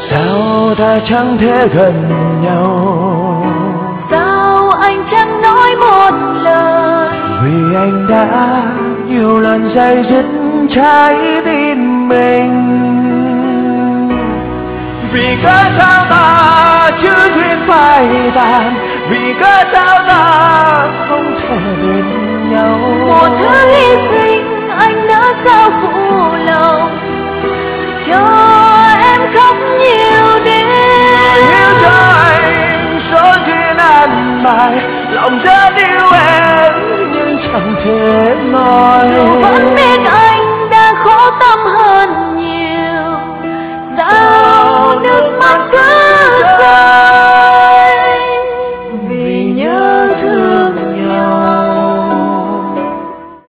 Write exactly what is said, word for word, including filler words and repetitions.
Sao ta chẳng thể gần nhau? Sao anh chẳng nói một lời? Vì anh đã nhiều lần day dứt trái tim mình. Vì cớ sao ta chưa duyên phai tàn? Vì cớ sao ta không thể bên nhau? Một thứ hy sinh anh đã sao phụ lòng, cho em khóc nhiều đêm. Yêu cho anh số duyên an bài, lòng rất yêu em nhưng chẳng thể nói. Dù vẫn biết